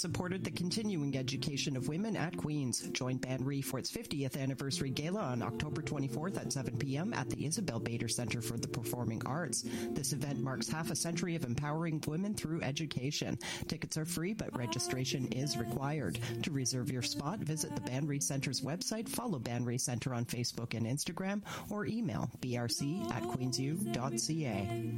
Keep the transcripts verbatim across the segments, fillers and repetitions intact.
supported the continuing education of women at Queen's. Join Banri for its fiftieth anniversary gala on October twenty-fourth at seven p.m. at the Isabel Bader Center for the Performing Arts. This event marks half a century of empowering women through education. Tickets are free, but registration is required. To reserve your spot, visit the Banri Center's website, follow Banri Center on Facebook and Instagram, or email b r c at queensu dot c a.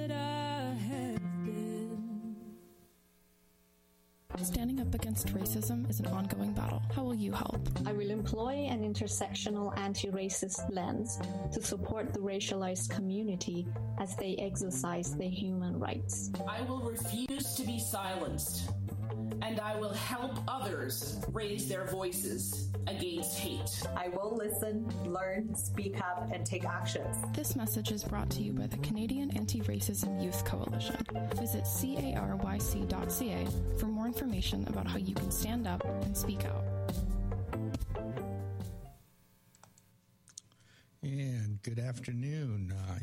Standing up against racism is an ongoing battle. How will you help? I will employ an intersectional anti-racist lens to support the racialized community as they exercise their human rights. I will refuse to be silenced, and I will help others raise their voices against hate. I will listen, learn, speak up, and take actions. This message is brought to you by the Canadian Anti-Racism Youth Coalition. Visit caryc dot c a for more information about how you can stand up and speak out. And good afternoon. Uh,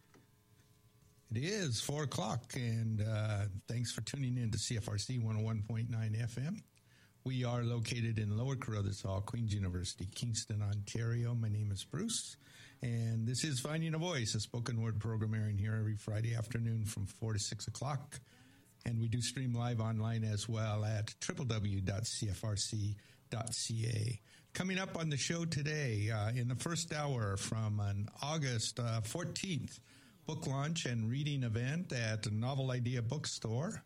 it is four o'clock, and uh, thanks for tuning in to C F R C one oh one point nine F M. We are located in Lower Carruthers Hall, Queen's University, Kingston, Ontario. My name is Bruce, and this is Finding a Voice, a spoken word program airing here every Friday afternoon from four to six o'clock. And we do stream live online as well at w w w dot c f r c dot c a. Coming up on the show today, uh, in the first hour from an August uh, fourteenth book launch and reading event at the Novel Idea Bookstore,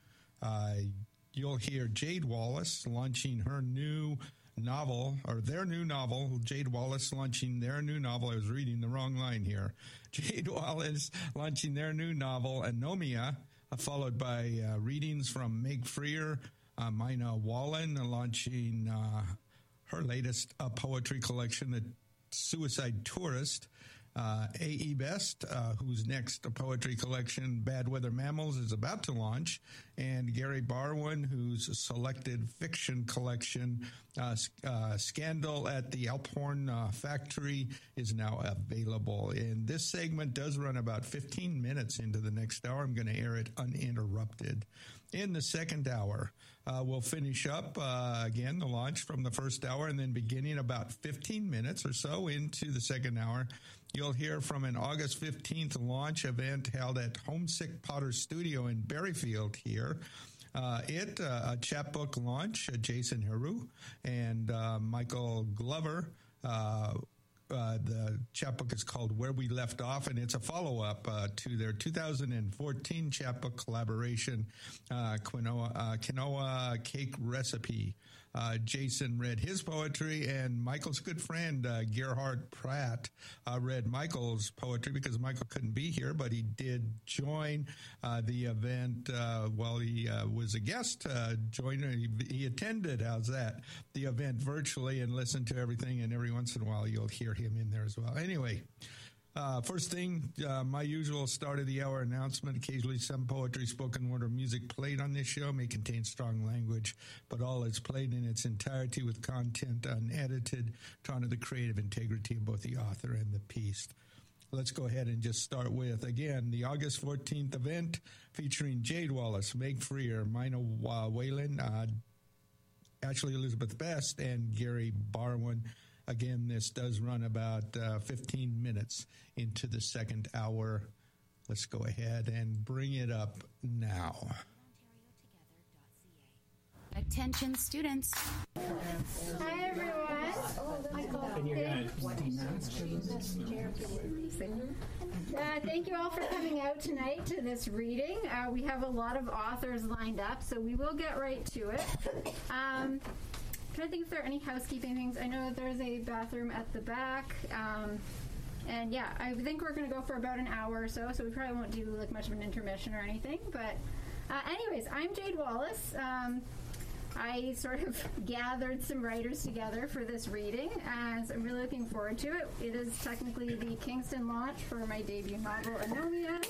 uh, you'll hear Jade Wallace launching her new novel, or their new novel, Jade Wallace launching their new novel. I was reading the wrong line here. Jade Wallace launching their new novel, Anomia, uh, followed by uh, readings from Meg Freer, uh, Mina Wallen, uh, launching uh, her latest uh, poetry collection, The Suicide Tourist. Uh, A E. Best, uh, whose next poetry collection, Bad Weather Mammals, is about to launch, and Gary Barwin, whose selected fiction collection, uh, uh, Scandal at the Alphorn uh, Factory, is now available. And this segment does run about fifteen minutes into the next hour. I'm going to air it uninterrupted. In the second hour, uh, we'll finish up, uh, again, the launch from the first hour, and then beginning about fifteen minutes or so into the second hour, you'll hear from an August fifteenth launch event held at Homesick Potter Studio in Berryfield here. Uh, it, uh, a chapbook launch, uh, Jason Heroux and uh, Michael Glover. Uh, uh, the chapbook is called Where We Left Off, and it's a follow-up uh, to their two thousand fourteen chapbook collaboration, uh, Quinoa, uh, Quinoa Cake Recipe. Uh, Jason read his poetry, and Michael's good friend, uh, Gerhard Pratt, uh, read Michael's poetry because Michael couldn't be here, but he did join uh, the event uh, while he uh, was a guest. Uh, join, he, he attended, how's that, the event virtually and listened to everything, and every once in a while you'll hear him in there as well. Anyway, Uh, first thing, uh, my usual start of the hour announcement. Occasionally some poetry, spoken word, or music played on this show may contain strong language, but all is played in its entirety with content unedited to honor the creative integrity of both the author and the piece. Let's go ahead and just start with, again, the August fourteenth event featuring Jade Wallace, Meg Freer, Mina Whalen, uh, Ashley Elizabeth Best, and Gary Barwin. Again, this does run about uh, fifteen minutes into the second hour. Let's go ahead and bring it up now. Attention students. Hi everyone. Uh, thank you all for coming out tonight to this reading. Uh, we have a lot of authors lined up, so we will get right to it. Um, I think if there are any housekeeping things. I know there's a bathroom at the back. Um, and yeah, I think we're going to go for about an hour or so, so we probably won't do like much of an intermission or anything. But uh, anyways, I'm Jade Wallace. Um, I sort of gathered some writers together for this reading, and I'm really looking forward to it. It is technically the Kingston launch for my debut novel, Anomia.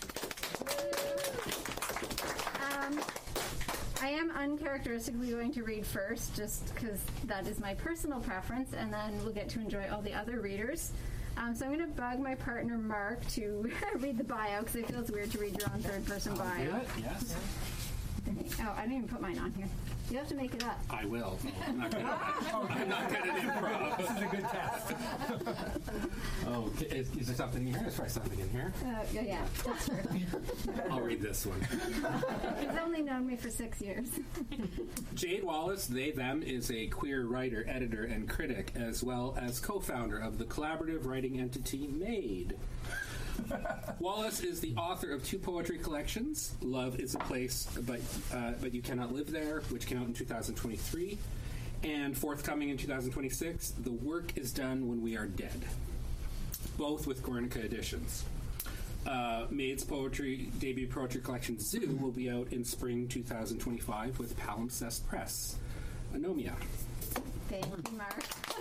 Um, I am uncharacteristically going to read first, just because that is my personal preference, and then we'll get to enjoy all the other readers. Um, so I'm going to bug my partner, Mark, to read the bio, because I feel it's weird to read your own third-person bio. Do it, yes. Oh, I didn't even put mine on here. You have to make it up. I will. Oh, I'm not good at I'm not good at improv. This is a good test. Oh, okay. Is, is there something in here? Let's try something in here. Uh, yeah, yeah, that's true. I'll read this one. He's only known me for six years. Jade Wallace, they, them, is a queer writer, editor, and critic, as well as co-founder of the collaborative writing entity MADE. Wallace is the author of two poetry collections, Love is a Place, but uh, but You Cannot Live There, which came out in two thousand twenty-three, and forthcoming in two thousand twenty-six, The Work is Done When We Are Dead, both with Guernica editions. Uh, Made's poetry debut poetry collection, Zoo, will be out in spring two thousand twenty-five with Palimpsest Press. Anomia. Thank you, Mark.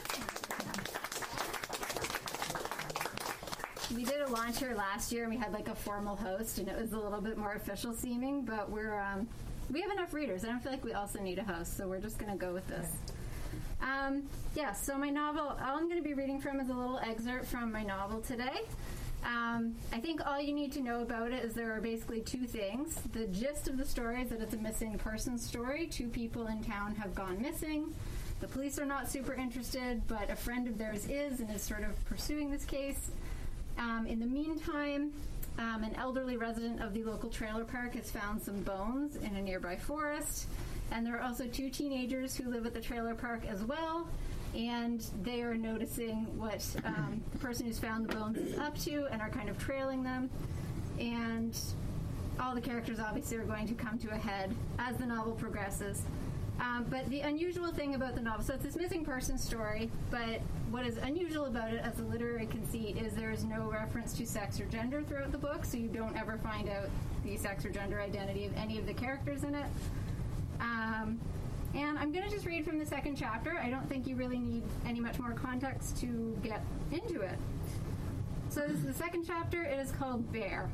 We did a launch here last year, and we had like a formal host, and it was a little bit more official seeming, but we're um, we have enough readers. I don't feel like we also need a host, so we're just going to go with this. Um, yeah, so my novel, all I'm going to be reading from is a little excerpt from my novel today. Um, I think all you need to know about it is there are basically two things. The gist of the story is that it's a missing person story. Two people in town have gone missing. The police are not super interested, but a friend of theirs is and is sort of pursuing this case. Um, in the meantime, um, an elderly resident of the local trailer park has found some bones in a nearby forest. And there are also two teenagers who live at the trailer park as well. And they are noticing what um, the person who's found the bones is up to and are kind of trailing them. And all the characters obviously are going to come to a head as the novel progresses. Um, but the unusual thing about the novel, so it's this missing person story, but what is unusual about it as a literary conceit is there is no reference to sex or gender throughout the book, so you don't ever find out the sex or gender identity of any of the characters in it. Um, and I'm going to just read from the second chapter. I don't think you really need any much more context to get into it. So this is the second chapter. It is called Bear.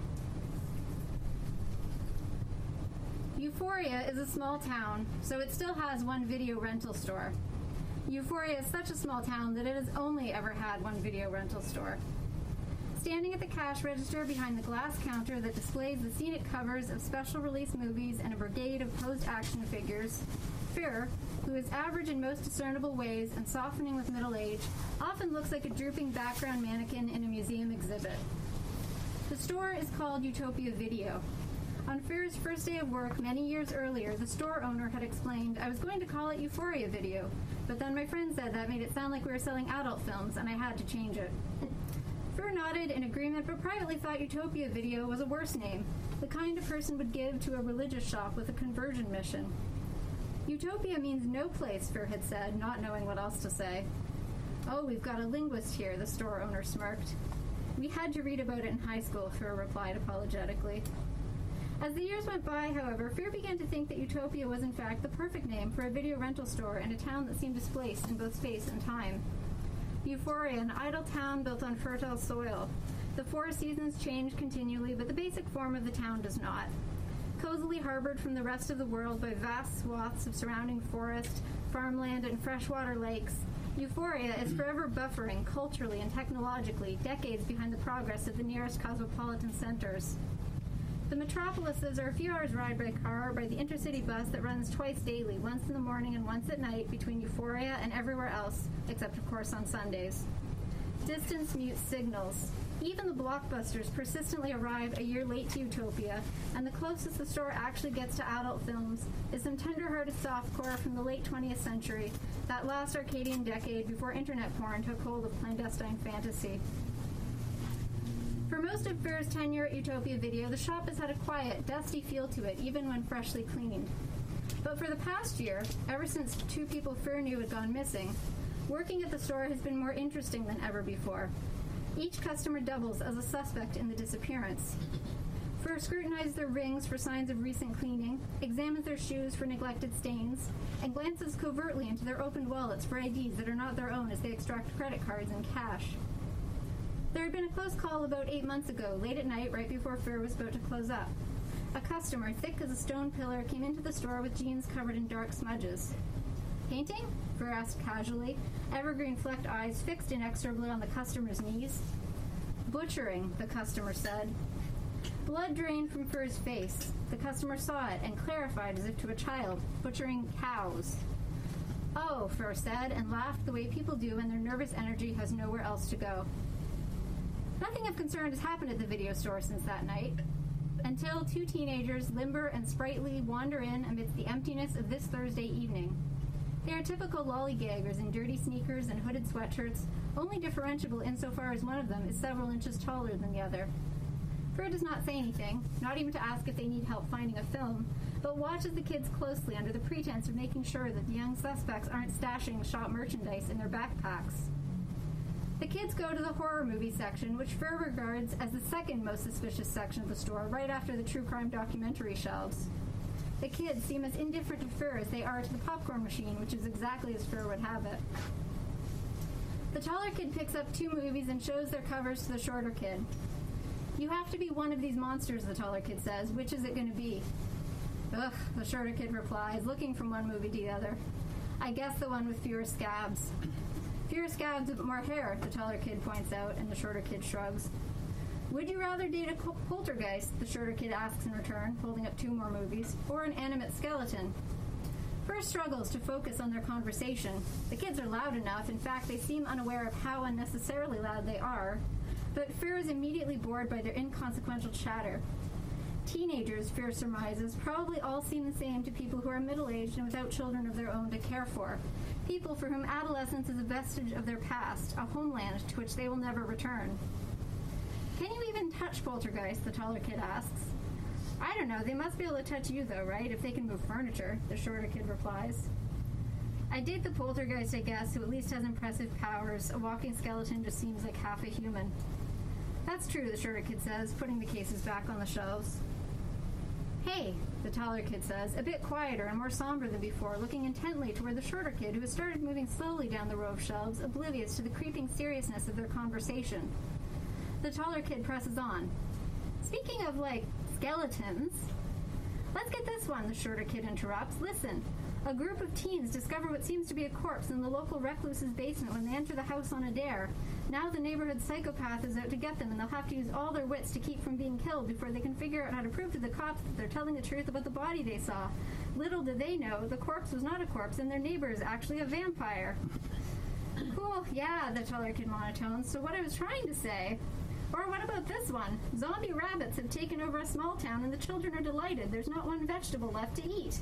Euphoria is a small town, so it still has one video rental store. Euphoria is such a small town that it has only ever had one video rental store. Standing at the cash register behind the glass counter that displays the scenic covers of special release movies and a brigade of posed action figures, Fir, who is average in most discernible ways and softening with middle age, often looks like a drooping background mannequin in a museum exhibit. The store is called Utopia Video. On Fir's first day of work many years earlier, the store owner had explained, I was going to call it Euphoria Video, but then my friend said that made it sound like we were selling adult films, and I had to change it. Fir nodded in agreement, but privately thought Utopia Video was a worse name, the kind a person would give to a religious shop with a conversion mission. Utopia means no place, Fir had said, not knowing what else to say. Oh, we've got a linguist here, the store owner smirked. We had to read about it in high school, Fir replied apologetically. As the years went by, however, Fir began to think that Utopia was in fact the perfect name for a video rental store in a town that seemed displaced in both space and time. Euphoria, an idle town built on fertile soil. The four seasons change continually, but the basic form of the town does not. Cozily harbored from the rest of the world by vast swaths of surrounding forest, farmland, and freshwater lakes, Euphoria is forever buffering, culturally and technologically, decades behind the progress of the nearest cosmopolitan centers. The metropolises are a few hours' ride by car or by the intercity bus that runs twice daily, once in the morning and once at night, between Euphoria and everywhere else, except, of course, on Sundays. Distance mutes signals. Even the blockbusters persistently arrive a year late to Utopia, and the closest the store actually gets to adult films is some tender-hearted softcore from the late twentieth century, that last Arcadian decade before internet porn took hold of clandestine fantasy. For most of Fir's tenure at Utopia Video, the shop has had a quiet, dusty feel to it, even when freshly cleaned. But for the past year, ever since two people Fir knew had gone missing, working at the store has been more interesting than ever before. Each customer doubles as a suspect in the disappearance. Fir scrutinizes their rings for signs of recent cleaning, examines their shoes for neglected stains, and glances covertly into their opened wallets for I Ds that are not their own as they extract credit cards and cash. There had been a close call about eight months ago, late at night, right before Fir was about to close up. A customer, thick as a stone pillar, came into the store with jeans covered in dark smudges. Painting? Fir asked casually, evergreen flecked eyes fixed inexorably on the customer's knees. Butchering, the customer said. Blood drained from Fur's face. The customer saw it and clarified as if to a child, butchering cows. "Oh," Fur said, and laughed the way people do when their nervous energy has nowhere else to go. Nothing of concern has happened at the video store since that night, until two teenagers, limber and sprightly, wander in amidst the emptiness of this Thursday evening. They are typical lollygaggers in dirty sneakers and hooded sweatshirts, only differentiable insofar as one of them is several inches taller than the other. Fur does not say anything, not even to ask if they need help finding a film, but watches the kids closely under the pretense of making sure that the young suspects aren't stashing shop merchandise in their backpacks. The kids go to the horror movie section, which Fur regards as the second most suspicious section of the store, right after the true crime documentary shelves. The kids seem as indifferent to Fur as they are to the popcorn machine, which is exactly as Fur would have it. The taller kid picks up two movies and shows their covers to the shorter kid. "You have to be one of these monsters," the taller kid says. "Which is it going to be?" "Ugh," the shorter kid replies, looking from one movie to the other. "I guess the one with fewer scabs." "Fewer scabs but more hair," the taller kid points out, and the shorter kid shrugs. "Would you rather date a poltergeist," the shorter kid asks in return, holding up two more movies, "or an animate skeleton?" Fur struggles to focus on their conversation. The kids are loud enough. In fact, they seem unaware of how unnecessarily loud they are. But Fur is immediately bored by their inconsequential chatter. Teenagers, Fur surmises, probably all seem the same to people who are middle-aged and without children of their own to care for. People for whom adolescence is a vestige of their past, a homeland to which they will never return. "Can you even touch poltergeist?" the taller kid asks. "I don't know. They must be able to touch you, though, right? If they can move furniture," the shorter kid replies. "I date the poltergeist, I guess, who at least has impressive powers. A walking skeleton just seems like half a human." "That's true," the shorter kid says, putting the cases back on the shelves. "Hey," the taller kid says, a bit quieter and more somber than before, looking intently toward the shorter kid, who has started moving slowly down the row of shelves, oblivious to the creeping seriousness of their conversation. The taller kid presses on. "Speaking of, like, skeletons..." "Let's get this one," the shorter kid interrupts. "Listen. A group of teens discover what seems to be a corpse in the local recluse's basement when they enter the house on a dare. Now the neighborhood psychopath is out to get them, and they'll have to use all their wits to keep from being killed before they can figure out how to prove to the cops that they're telling the truth about the body they saw. Little did they know, the corpse was not a corpse, and their neighbor is actually a vampire." "Cool, yeah," the taller kid monotones. "So what I was trying to say... Or what about this one? Zombie rabbits have taken over a small town, and the children are delighted. There's not one vegetable left to eat."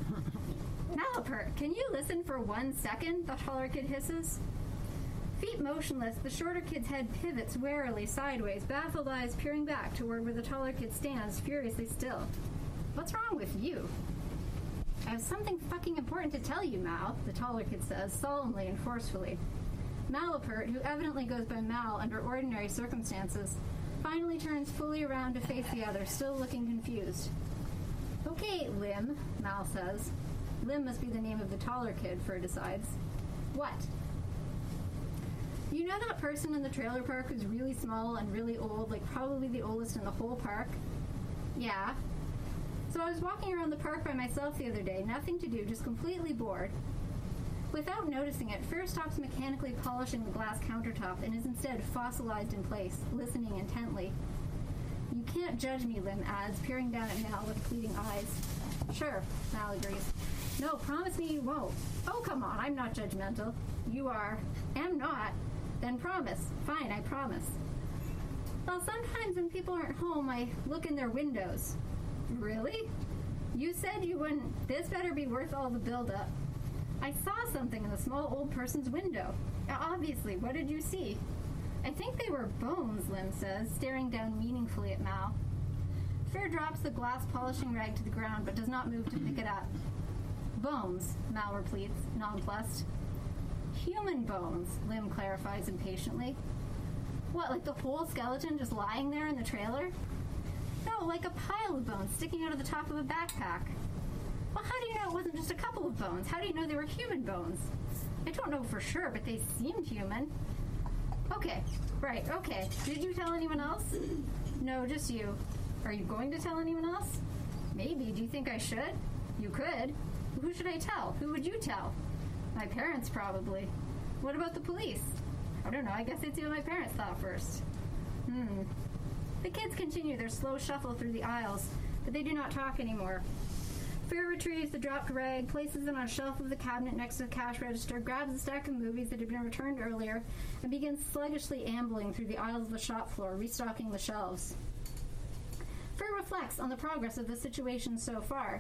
"Malapert, can you listen for one second?" the taller kid hisses. Feet motionless, the shorter kid's head pivots warily sideways, baffled eyes peering back toward where the taller kid stands, furiously still. "What's wrong with you?" "I have something fucking important to tell you, Mal," the taller kid says, solemnly and forcefully. Malapert, who evidently goes by Mal under ordinary circumstances, finally turns fully around to face the other, still looking confused. "Okay, Lim," Mal says. Lim must be the name of the taller kid, Fur decides. "What?" "You know that person in the trailer park who's really small and really old, like probably the oldest in the whole park?" "Yeah." "So I was walking around the park by myself the other day, nothing to do, just completely bored." Without noticing it, Fur stops mechanically polishing the glass countertop and is instead fossilized in place, listening intently. "You can't judge me," Lim adds, peering down at Mal with pleading eyes. "Sure," Mal agrees. "No, promise me you won't." "Oh, come on, I'm not judgmental." "You are." "Am not." "Then promise." "Fine, I promise." "Well, sometimes when people aren't home, I look in their windows." "Really?" "You said you wouldn't. This better be worth all the build-up." "I saw something in the small old person's window." "Obviously. What did you see?" "I think they were bones," Lim says, staring down meaningfully at Mal. Fur drops the glass polishing rag to the ground, but does not move to pick it up. "Bones," Mal repeats, nonplussed. "Human bones," Lim clarifies impatiently. "What, like the whole skeleton just lying there in the trailer?" "No, like a pile of bones sticking out of the top of a backpack." "Well, how do you know it wasn't just a couple of bones? How do you know they were human bones?" "I don't know for sure, but they seemed human." "Okay, right, okay. Did you tell anyone else?" "No, just you." "Are you going to tell anyone else?" "Maybe. Do you think I should?" "You could." "Who should I tell? Who would you tell?" "My parents, probably." "What about the police?" "I don't know. I guess they'd see what my parents thought first." Hmm. The kids continue their slow shuffle through the aisles, but they do not talk anymore. Fear retrieves the dropped rag, places it on a shelf of the cabinet next to the cash register, grabs a stack of movies that had been returned earlier, and begins sluggishly ambling through the aisles of the shop floor, restocking the shelves. Fear reflects on the progress of the situation so far.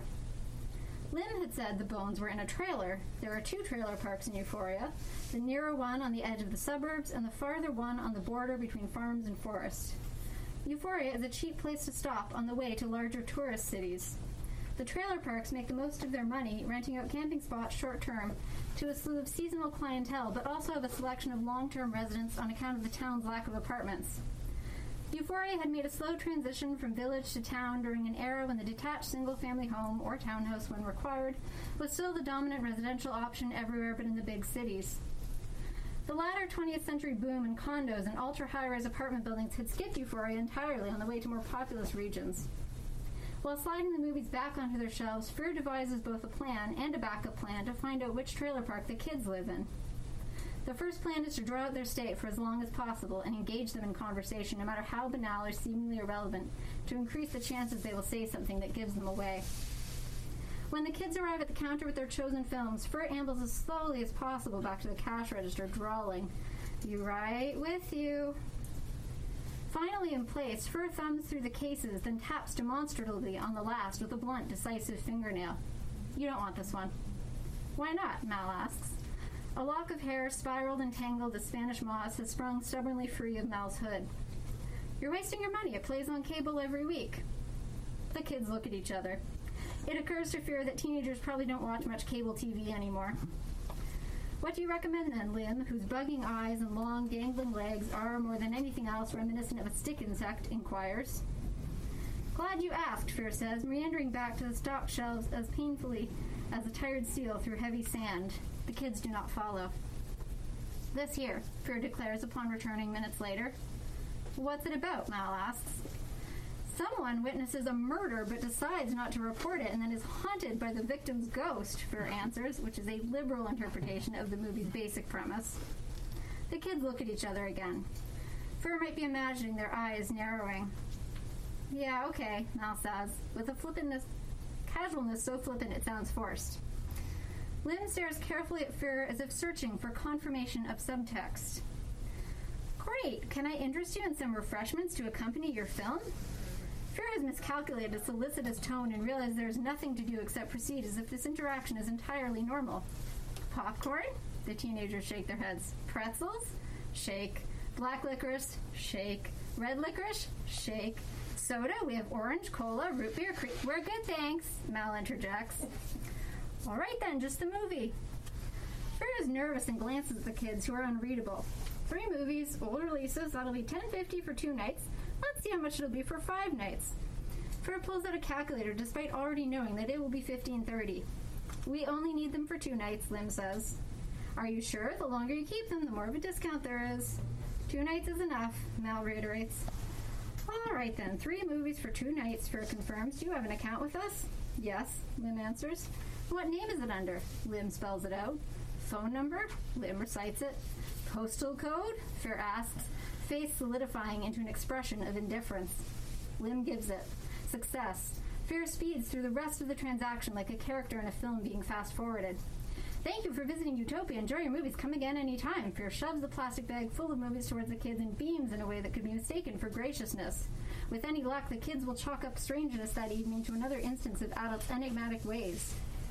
Lynn had said the bones were in a trailer. There are two trailer parks in Euphoria, the nearer one on the edge of the suburbs and the farther one on the border between farms and forest. Euphoria is a cheap place to stop on the way to larger tourist cities. The trailer parks make the most of their money, renting out camping spots short-term to a slew of seasonal clientele, but also have a selection of long-term residents on account of the town's lack of apartments. Euphoria had made a slow transition from village to town during an era when the detached single-family home, or townhouse when required, was still the dominant residential option everywhere but in the big cities. The latter twentieth century boom in condos and ultra-high-rise apartment buildings had skipped Euphoria entirely on the way to more populous regions. While sliding the movies back onto their shelves, Fear devises both a plan and a backup plan to find out which trailer park the kids live in. The first plan is to draw out their stay for as long as possible and engage them in conversation, no matter how banal or seemingly irrelevant, to increase the chances they will say something that gives them away. When the kids arrive at the counter with their chosen films, Fear ambles as slowly as possible back to the cash register, drawling, "You right with you." Finally in place, Fear thumbs through the cases, then taps demonstratively on the last with a blunt, decisive fingernail. "You don't want this one." "Why not?" Mal asks. A lock of hair, spiraled and tangled as Spanish moss, has sprung stubbornly free of Mal's hood. "You're wasting your money. It plays on cable every week." The kids look at each other. It occurs to Fear that teenagers probably don't watch much cable T V anymore. "What do you recommend then?" Lim, whose bugging eyes and long, dangling legs are, more than anything else, reminiscent of a stick insect, inquires. "Glad you asked," Fear says, meandering back to the stock shelves as painfully as a tired seal through heavy sand. The kids do not follow. "This here," Fear declares upon returning minutes later. "What's it about?" Mal asks. "Someone witnesses a murder but decides not to report it and then is haunted by the victim's ghost," Fear answers, which is a liberal interpretation of the movie's basic premise. The kids look at each other again. Fear might be imagining their eyes narrowing. "Yeah, okay," Mal says, with a flippantness, casualness so flippant it sounds forced. Lynn stares carefully at Fear as if searching for confirmation of subtext. "Great! Can I interest you in some refreshments to accompany your film?" Fear has miscalculated a solicitous tone and realizes there is nothing to do except proceed as if this interaction is entirely normal. "Popcorn?" The teenagers shake their heads. "Pretzels?" Shake. "Black licorice?" Shake. "Red licorice?" Shake. "Soda? We have orange, cola, root beer, cre- We're good, thanks," Mal interjects. "All right then, just the movie." Fear is nervous and glances at the kids, who are unreadable. Three movies, old releases, that'll be ten fifty for two nights. Let's see how much it'll be for five nights. Fear pulls out a calculator despite already knowing that it will be fifteen thirty. "We only need them for two nights," Lim says. "Are you sure? The longer you keep them, the more of a discount there is." "Two nights is enough," Mal reiterates. "All right then, three movies for two nights," Fear confirms. "Do you have an account with us?" "Yes," Lim answers. "What name is it under?" Lim spells it out. "Phone number?" Lim recites it. "Postal code?" Fear asks, face solidifying into an expression of indifference. Lim gives it. Success. Fear speeds through the rest of the transaction like a character in a film being fast-forwarded. "Thank you for visiting Utopia. Enjoy your movies. Come again any time." Fear shoves the plastic bag full of movies towards the kids and beams in a way that could be mistaken for graciousness. With any luck, the kids will chalk up strangeness that evening to another instance of adults' enigmatic ways.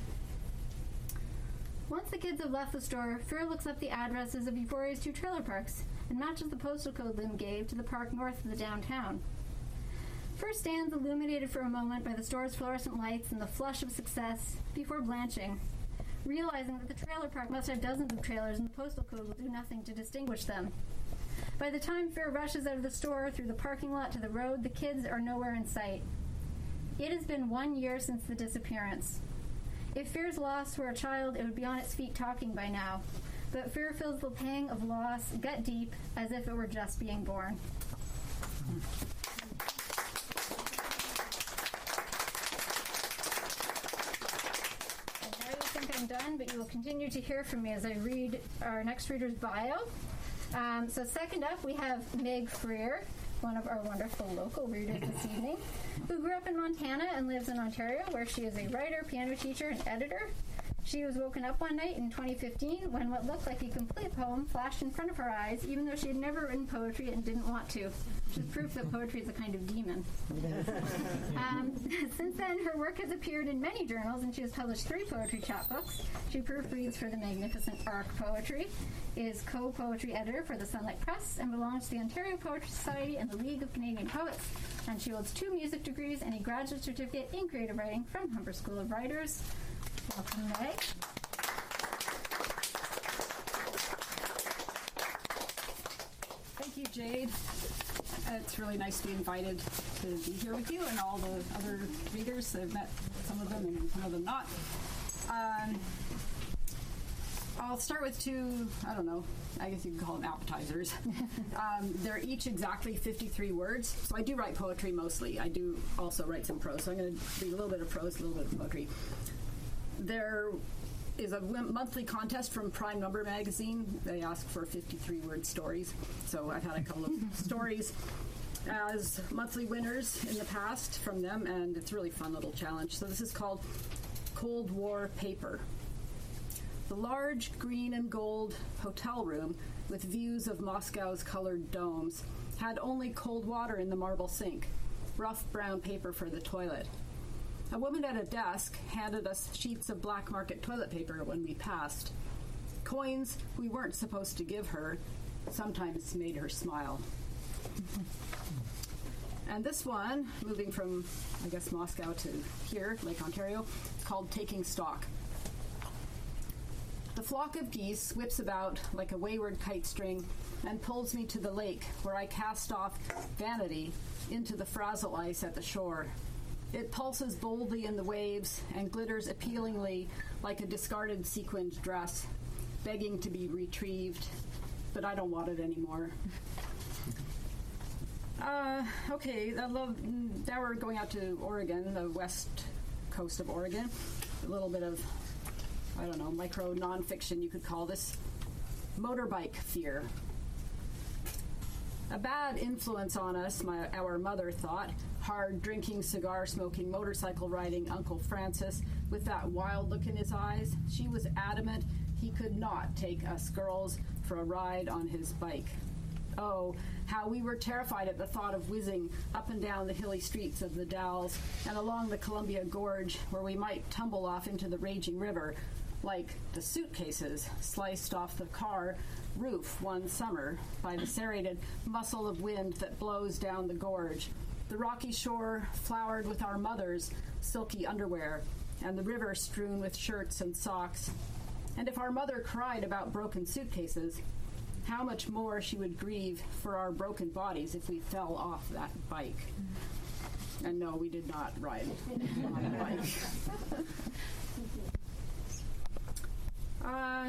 Once the kids have left the store, Fear looks up the addresses of Euphoria's two trailer parks and matches the postal code Lim gave to the park north of the downtown. Fear stands illuminated for a moment by the store's fluorescent lights and the flush of success before blanching, realizing that the trailer park must have dozens of trailers and the postal code will do nothing to distinguish them. By the time Fear rushes out of the store through the parking lot to the road, the kids are nowhere in sight. It has been one year since the disappearance. If Fear's loss were a child, it would be on its feet talking by now. But Fear feels the pang of loss gut deep as if it were just being born. And now you think I'm done, but you will continue to hear from me as I read our next reader's bio. Um, so second up, we have Meg Freer. one of our wonderful local readers this evening, who grew up in Montana and lives in Ontario, where she is a writer, piano teacher, and editor. She was woken up one night in twenty fifteen when what looked like a complete poem flashed in front of her eyes, even though she had never written poetry and didn't want to, which is proof that poetry is a kind of demon. um, since then, her work has appeared in many journals, and she has published three poetry chapbooks. She proofreads for the magnificent Arc Poetry, is co-poetry editor for the Sunlight Press, and belongs to the Ontario Poetry Society and the League of Canadian Poets. And she holds two music degrees and a graduate certificate in creative writing from Humber School of Writers. Welcome, Meg. Thank you, Jade. It's really nice to be invited to be here with you and all the other readers. I've met some of them and some of them not. Um, I'll start with two, I don't know, I guess you can call them appetizers. um, they're each exactly fifty-three words. So I do write poetry mostly. I do also write some prose. So I'm going to read a little bit of prose, a little bit of poetry. There is a monthly contest from Prime Number magazine. They ask for fifty-three word stories. So I've had a couple of stories as monthly winners in the past from them, and it's a really fun little challenge. So this is called Cold War Paper. The large green and gold hotel room with views of Moscow's colored domes had only cold water in the marble sink, rough brown paper for the toilet. A woman at a desk handed us sheets of black market toilet paper when we passed. Coins we weren't supposed to give her sometimes made her smile. And this one, moving from, I guess, Moscow to here, Lake Ontario, is called Taking Stock. The flock of geese whips about like a wayward kite string and pulls me to the lake, where I cast off vanity into the frazzle ice at the shore. It pulses boldly in the waves and glitters appealingly like a discarded sequined dress, begging to be retrieved, but I don't want it anymore. Uh, okay, I love, now we're going out to Oregon, the west coast of Oregon. A little bit of, I don't know, micro nonfiction you could call this. Motorbike fear. A bad influence on us, my, our mother thought. Hard drinking, cigar smoking, motorcycle riding Uncle Francis with that wild look in his eyes. She was adamant he could not take us girls for a ride on his bike. Oh, how we were terrified at the thought of whizzing up and down the hilly streets of the Dalles and along the Columbia Gorge, where we might tumble off into the raging river, like the suitcases sliced off the car roof one summer by the serrated muscle of wind that blows down the gorge. The rocky shore flowered with our mother's silky underwear, and the river strewn with shirts and socks. And if our mother cried about broken suitcases, how much more she would grieve for our broken bodies if we fell off that bike. And no, we did not ride on a bike. Uh,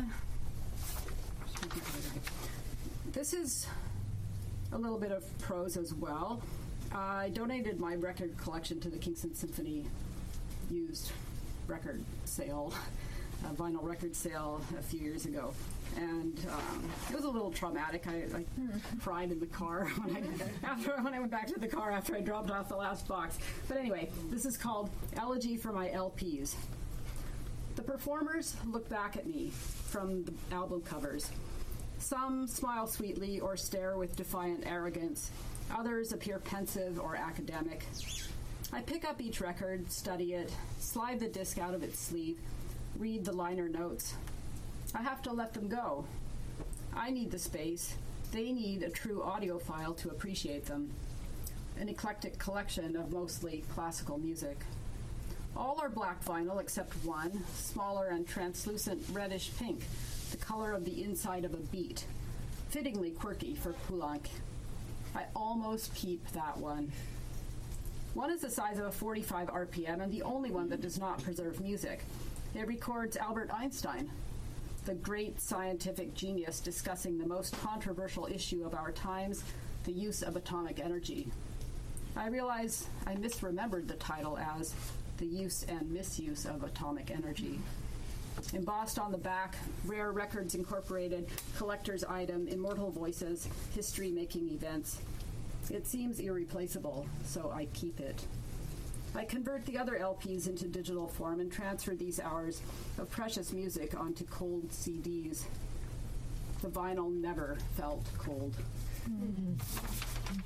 this is a little bit of prose as well. Uh, I donated my record collection to the Kingston Symphony used record sale, uh, vinyl record sale a few years ago. And um, it was a little traumatic. I, I cried in the car when I, after, when I went back to the car after I dropped off the last box. But anyway, this is called Elegy for My L Ps. The performers look back at me from the album covers. Some smile sweetly or stare with defiant arrogance. Others appear pensive or academic. I pick up each record, study it, slide the disc out of its sleeve, read the liner notes. I have to let them go. I need the space. They need a true audiophile to appreciate them. An eclectic collection of mostly classical music. All are black vinyl except one, smaller and translucent reddish pink, the color of the inside of a beet. Fittingly quirky for Poulenc. I almost keep that one. One is the size of a forty-five R P M and the only one that does not preserve music. It records Albert Einstein, the great scientific genius discussing the most controversial issue of our times, the use of atomic energy. I realize I misremembered the title as The Use and Misuse of Atomic Energy. Embossed on the back, Rare Records Incorporated, collector's item, immortal voices, history-making events. It seems irreplaceable, so I keep it. I convert the other L Ps into digital form and transfer these hours of precious music onto cold C Ds. The vinyl never felt cold. Mm-hmm.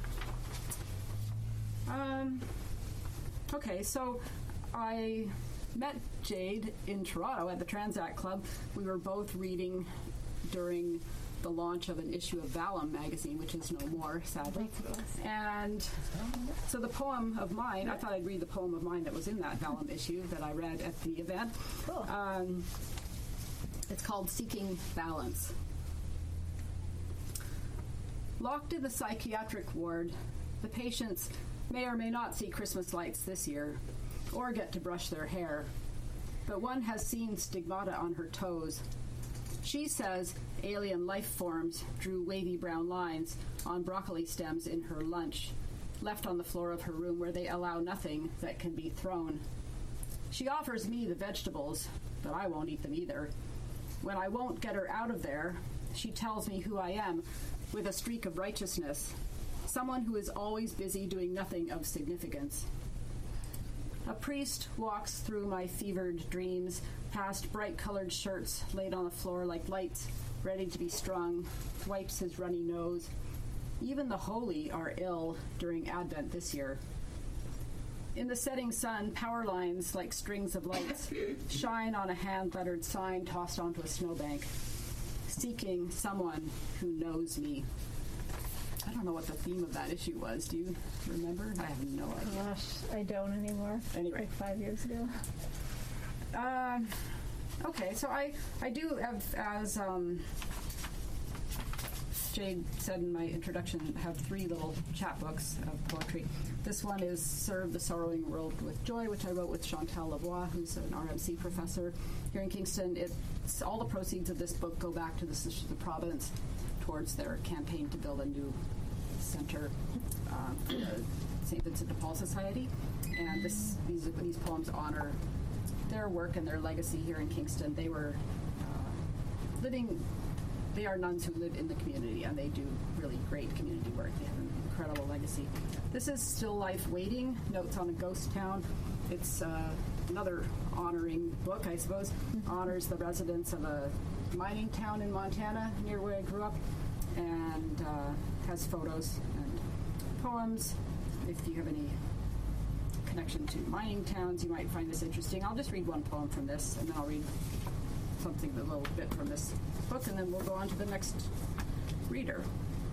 Um, okay, so I met Jade in Toronto at the Transact Club. We were both reading during the launch of an issue of Vallum magazine, which is no more, sadly. And so the poem of mine, I thought I'd read the poem of mine that was in that Vallum issue that I read at the event. Cool. Um, it's called Seeking Balance. Locked in the psychiatric ward, the patients may or may not see Christmas lights this year, or get to brush their hair. But one has seen stigmata on her toes. She says alien life forms drew wavy brown lines on broccoli stems in her lunch, left on the floor of her room where they allow nothing that can be thrown. She offers me the vegetables, but I won't eat them either. When I won't get her out of there, she tells me who I am with a streak of righteousness, someone who is always busy doing nothing of significance. A priest walks through my fevered dreams, past bright-colored shirts laid on the floor like lights, ready to be strung, wipes his runny nose. Even the holy are ill during Advent this year. In the setting sun, power lines like strings of lights shine on a hand-lettered sign tossed onto a snowbank, seeking someone who knows me. I don't know what the theme of that issue was. Do you remember? I have no idea. Gosh, I don't anymore. Anyway. Like five years ago. Um, okay, so I, I do have, as um, Jade said in my introduction, have three little chapbooks of poetry. This one is Serve the Sorrowing World with Joy, which I wrote with Chantal Lavoie, who's an R M C professor here in Kingston. It's all the proceeds of this book go back to the, the province towards their campaign to build a new center uh, for the Saint Vincent de Paul Society. And this, these, these poems honor their work and their legacy here in Kingston. They were uh, living, they are nuns who live in the community, and they do really great community work. They have an incredible legacy. This is Still Life Waiting, Notes on a Ghost Town. It's uh, another honoring book, I suppose. Honors the residents of a mining town in Montana, near where I grew up, and uh, has photos and poems. If you have any connection to mining towns, you might find this interesting. I'll just read one poem from this, and then I'll read something, a little bit from this book, and then we'll go on to the next reader.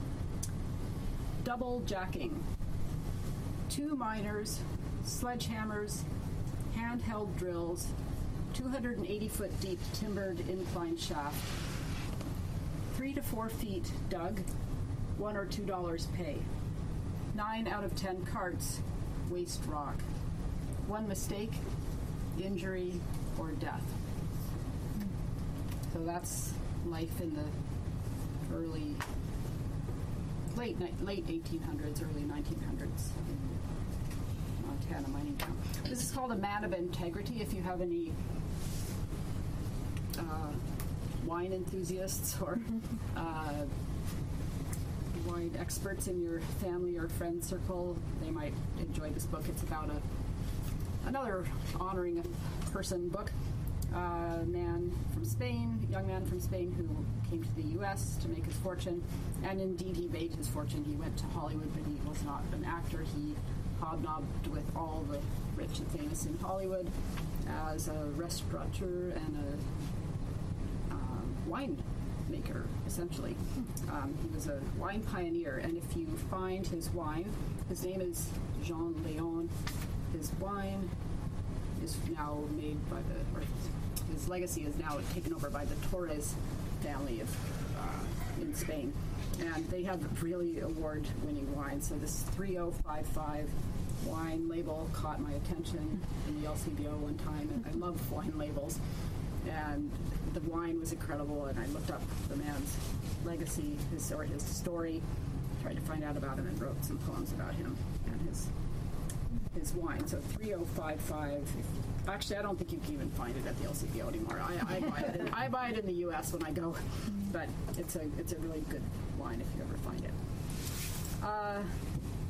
Double jacking. Two miners, sledgehammers, handheld drills, two hundred eighty foot deep timbered incline shaft. Three to four feet dug, one or two dollars pay. Nine out of ten carts, waste rock. One mistake, injury, or death. So that's life in the early, late late eighteen hundreds, early nineteen hundreds in Montana mining town. This is called A Man of Integrity. If you have any uh, wine enthusiasts or uh, wine experts in your family or friend circle, they might enjoy this book. It's about a another honoring a person book. A uh, man from Spain, young man from Spain who came to the U S to make his fortune, and indeed he made his fortune. He went to Hollywood, but he was not an actor. He hobnobbed with all the rich and famous in Hollywood as a restaurateur and a um, wine maker, essentially. Um, he was a wine pioneer, and if you find his wine, his name is Jean Leon. His wine is now made by the, or his legacy is now taken over by the Torres family of uh, in Spain, and they have really award-winning wine. So this three oh five five wine label caught my attention in the L C B O one time, and I love wine labels. And the wine was incredible, and I looked up the man's legacy, his or his story, tried to find out about him, and wrote some poems about him and his his wine. So three oh five five. Actually, I don't think you can even find it at the L C B O anymore. I, I buy it. In, I buy it in the U S when I go, but it's a it's a really good wine if you ever find it. Uh,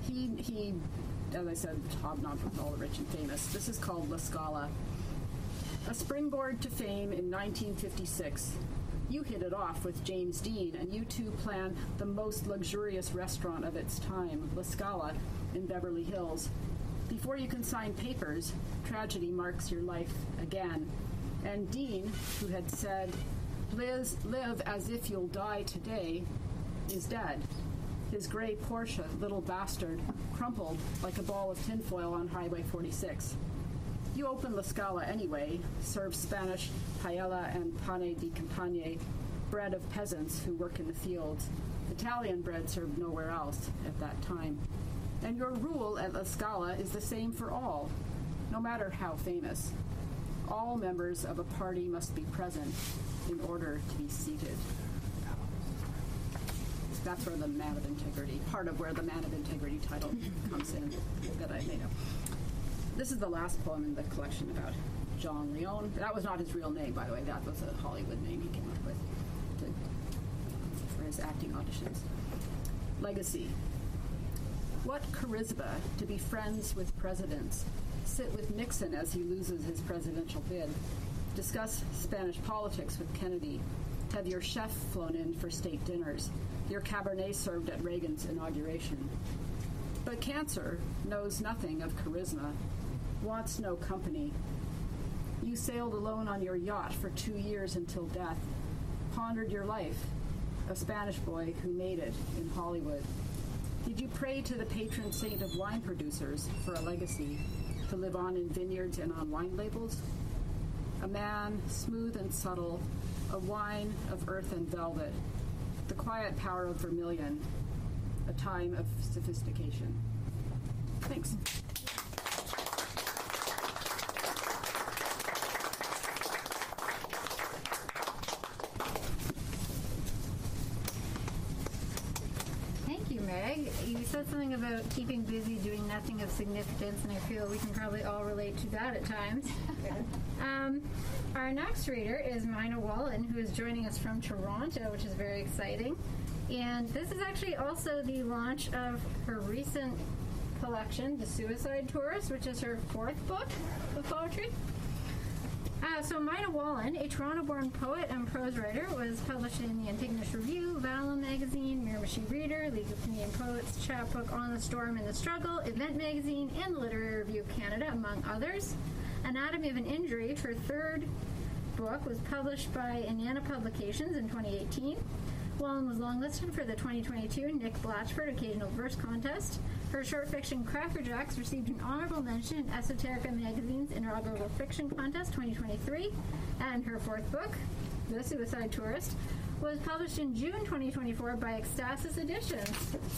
he, he, as I said, hobnobbed with all the rich and famous. This is called La Scala. A springboard to fame in nineteen fifty-six. You hit it off with James Dean, and you two plan the most luxurious restaurant of its time, La Scala, in Beverly Hills. Before you can sign papers, tragedy marks your life again. And Dean, who had said, Liz, live as if you'll die today, is dead. His gray Porsche, little bastard, crumpled like a ball of tinfoil on Highway forty-six. You open La Scala anyway, serve Spanish paella and pane di campagne, bread of peasants who work in the fields. Italian bread served nowhere else at that time. And your rule at La Scala is the same for all, no matter how famous. All members of a party must be present in order to be seated. That's where the Man of Integrity, part of where the Man of Integrity title comes in that I made up. This is the last poem in the collection about John Leone. That was not his real name, by the way. That was a Hollywood name he came up with to, for his acting auditions. Legacy. What charisma to be friends with presidents, sit with Nixon as he loses his presidential bid, discuss Spanish politics with Kennedy, have your chef flown in for state dinners, your Cabernet served at Reagan's inauguration. But cancer knows nothing of charisma, wants no company. You sailed alone on your yacht for two years until death, pondered your life, a Spanish boy who made it in Hollywood. Did you pray to the patron saint of wine producers for a legacy, to live on in vineyards and on wine labels? A man, smooth and subtle, a wine of earth and velvet, the quiet power of vermilion, a time of sophistication. Thanks. Thank you, Meg. You said something about keeping busy, doing nothing of significance, and I feel we can probably all relate to that at times. um, our next reader is Mina Wallen, who is joining us from Toronto, which is very exciting. And this is actually also the launch of her recent collection, The Suicide Tourist, which is her fourth book of poetry. Uh, so Mina Wallen, a Toronto-born poet and prose writer, was published in the Antigonish Review, Vallum Magazine, Miramichi Reader, League of Canadian Poets, Chapbook, On the Storm and the Struggle, Event Magazine, and the Literary Review of Canada, among others. Anatomy of an Injury, her third book, was published by Inanna Publications in twenty eighteen. Wallen was longlisted for the twenty twenty-two Nick Blatchford Occasional Verse Contest. Her short fiction Cracker Jacks received an honorable mention in Esoterica Magazine's Inaugural Fiction Contest twenty twenty-three, and her fourth book, The Suicide Tourist, was published in June twenty twenty-four by Ecstasis Editions.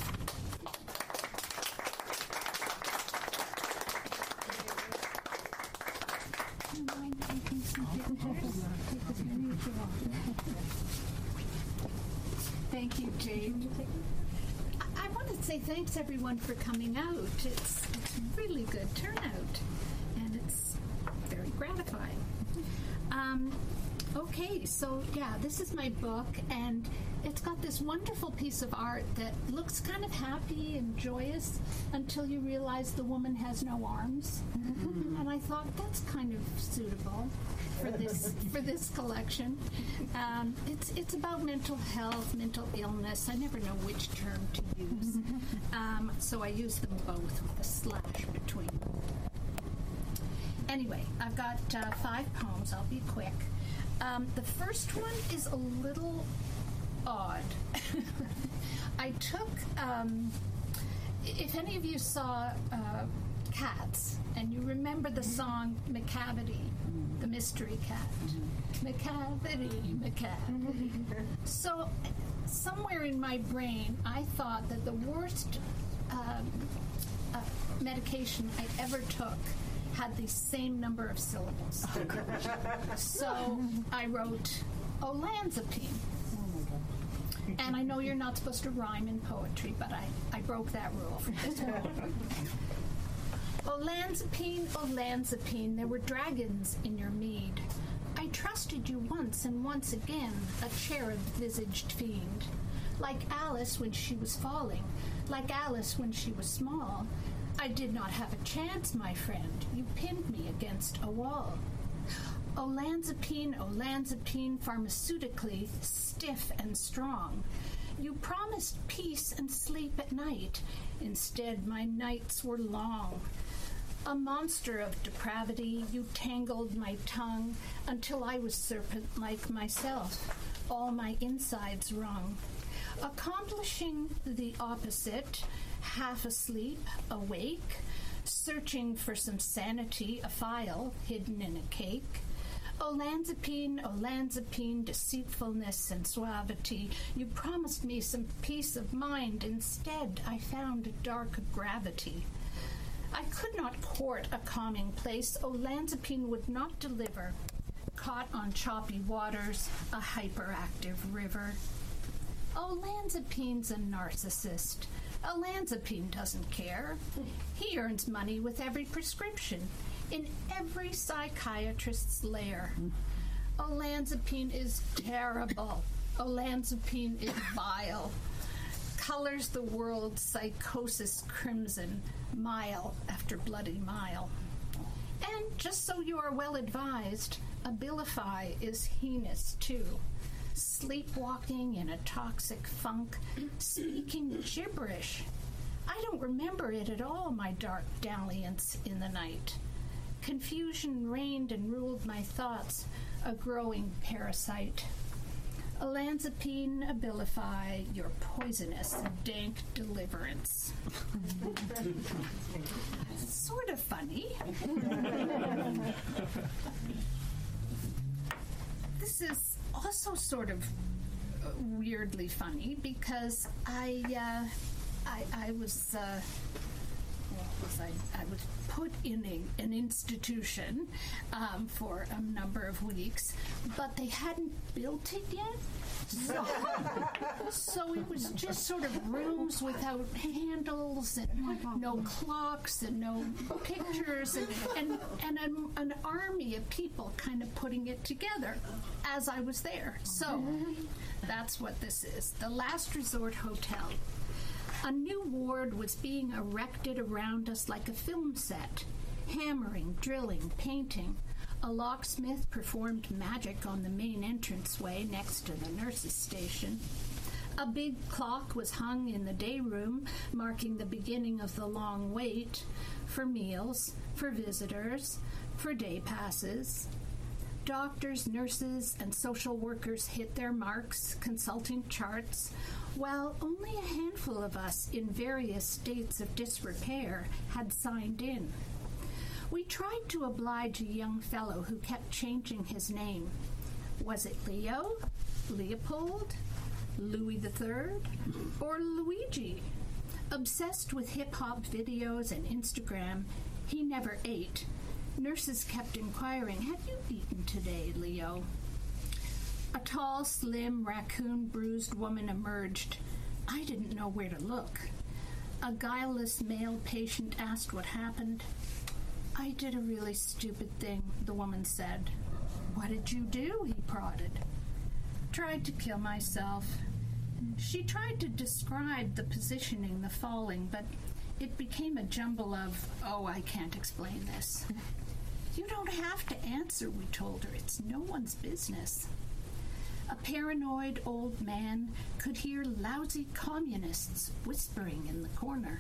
Thank you, Jade. I, I want to say thanks, everyone, for coming out. It's, it's really good turnout, and it's very gratifying. Um, okay, so, yeah, this is my book, and it's got this wonderful piece of art that looks kind of happy and joyous until you realize the woman has no arms. Mm-hmm. And I thought, that's kind of suitable for this for this collection. Um, it's it's about mental health, mental illness. I never know which term to use. Um, so I use them both with a slash between. Anyway, I've got uh, five poems. I'll be quick. Um, the first one is a little odd. I took, um, if any of you saw uh, Cats, and you remember the song McCavity, the mystery cat. McCavity, McCavity. So somewhere in my brain, I thought that the worst um, uh, medication I ever took had the same number of syllables. So I wrote olanzapine. And I know you're not supposed to rhyme in poetry, but I, I broke that rule for this one. Olanzapine, olanzapine, there were dragons in your mead. I trusted you once and once again, a cherub-visaged fiend. Like Alice when she was falling, like Alice when she was small. I did not have a chance, my friend. You pinned me against a wall. Olanzapine, olanzapine, pharmaceutically stiff and strong. You promised peace and sleep at night. Instead, my nights were long. A monster of depravity, you tangled my tongue until I was serpent-like myself, all my insides wrung. Accomplishing the opposite, half asleep, awake, searching for some sanity, a file hidden in a cake. Olanzapine, olanzapine, deceitfulness and suavity. You promised me some peace of mind. Instead, I found a dark gravity. I could not court a calming place. Olanzapine would not deliver. Caught on choppy waters, a hyperactive river. Olanzapine's a narcissist. Olanzapine doesn't care. He earns money with every prescription, in every psychiatrist's lair. Olanzapine is terrible. Olanzapine is vile. Colors the world psychosis crimson, mile after bloody mile. And just so you are well advised, Abilify is heinous too. Sleepwalking in a toxic funk, speaking gibberish. I don't remember it at all, my dark dalliance in the night. Confusion reigned and ruled my thoughts, a growing parasite. Olanzapine, Abilify, your poisonous, dank deliverance. Sort of funny. This is also sort of uh, weirdly funny because I, uh, I, I was, uh, what was I? I was put in a, an institution um, for a number of weeks, but they hadn't built it yet. So, so it was just sort of rooms without handles and no clocks and no pictures and, and, and an, an army of people kind of putting it together as I was there. So that's what this is, the Last Resort Hotel. A new ward was being erected around us like a film set. Hammering, drilling, painting. A locksmith performed magic on the main entranceway next to the nurse's station. A big clock was hung in the day room, marking the beginning of the long wait for meals, for visitors, for day passes. Doctors, nurses, and social workers hit their marks, consulting charts, while only a handful of us in various states of disrepair had signed in. We tried to oblige a young fellow who kept changing his name. Was it Leo, Leopold, Louis the Third, or Luigi? Obsessed with hip-hop videos and Instagram, he never ate. Nurses kept inquiring, "Have you eaten today, Leo?" A tall, slim, raccoon-bruised woman emerged. I didn't know where to look. A guileless male patient asked what happened. "I did a really stupid thing," the woman said. "What did you do?" he prodded. "Tried to kill myself." She tried to describe the positioning, the falling, but it became a jumble of, "Oh, I can't explain this." "You don't have to answer," we told her. "It's no one's business." A paranoid old man could hear lousy communists whispering in the corner.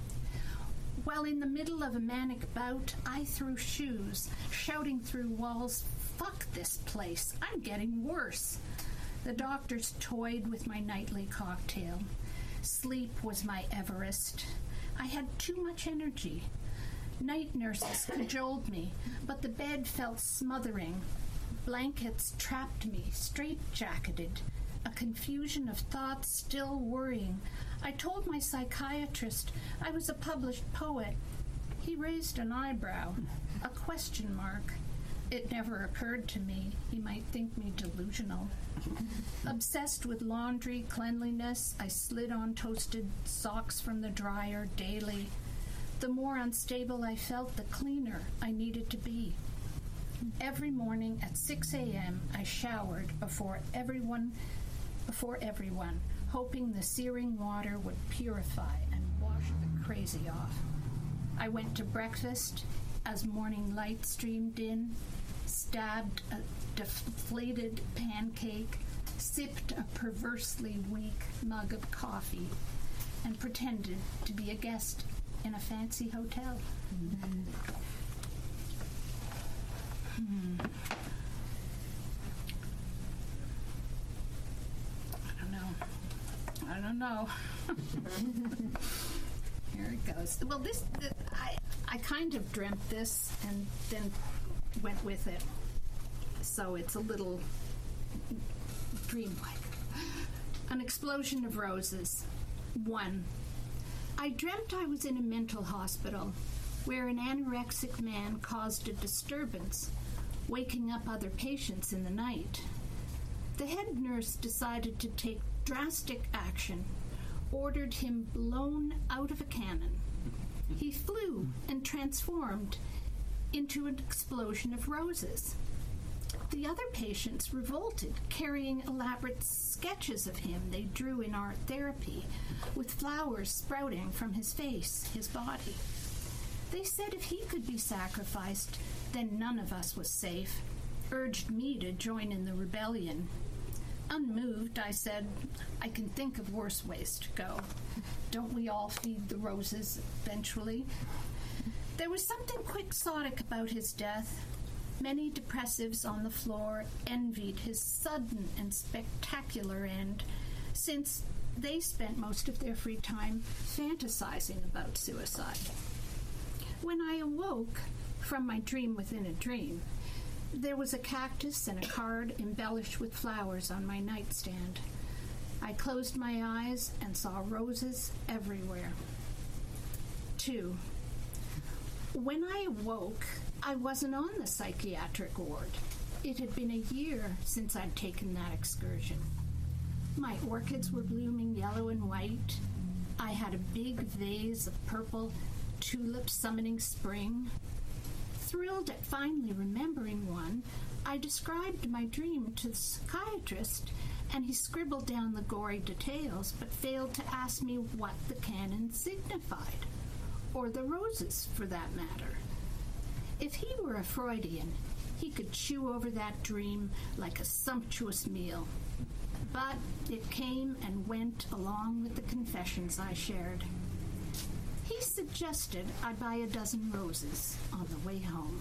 While in the middle of a manic bout, I threw shoes, shouting through walls, "Fuck this place, I'm getting worse." The doctors toyed with my nightly cocktail. Sleep was my Everest. I had too much energy. Night nurses cajoled me, but the bed felt smothering. Blankets trapped me, straitjacketed. A confusion of thoughts still worrying. I told my psychiatrist I was a published poet. He raised an eyebrow, a question mark. It never occurred to me he might think me delusional. Obsessed with laundry, cleanliness, I slid on toasted socks from the dryer daily. The more unstable I felt, the cleaner I needed to be. Every morning at six a.m. I showered before everyone, before everyone, hoping the searing water would purify and wash the crazy off. I went to breakfast as morning light streamed in, stabbed a deflated pancake, sipped a perversely weak mug of coffee, and pretended to be a guest in a fancy hotel. Mm-hmm. Hmm. I don't know. I don't know. Here it goes. Well, this, the, I, I kind of dreamt this and then went with it. So it's a little dreamlike. An explosion of roses. One. I dreamt I was in a mental hospital where an anorexic man caused a disturbance, waking up other patients in the night. The head nurse decided to take drastic action, ordered him blown out of a cannon. He flew and transformed into an explosion of roses. The other patients revolted, carrying elaborate sketches of him they drew in art therapy, with flowers sprouting from his face, his body. They said if he could be sacrificed, then none of us was safe, urged me to join in the rebellion. Unmoved, I said, I can think of worse ways to go. Don't we all feed the roses eventually? There was something quixotic about his death. Many depressives on the floor envied his sudden and spectacular end, since they spent most of their free time fantasizing about suicide. When I awoke from my dream within a dream, there was a cactus and a card embellished with flowers on my nightstand. I closed my eyes and saw roses everywhere. Two. When I awoke, I wasn't on the psychiatric ward. It had been a year since I'd taken that excursion. My orchids were blooming yellow and white. I had a big vase of purple tulips summoning spring. Thrilled at finally remembering one, I described my dream to the psychiatrist, and he scribbled down the gory details, but failed to ask me what the canon signified, or the roses, for that matter. If he were a Freudian, he could chew over that dream like a sumptuous meal. But it came and went along with the confessions I shared. He suggested I buy a dozen roses on the way home.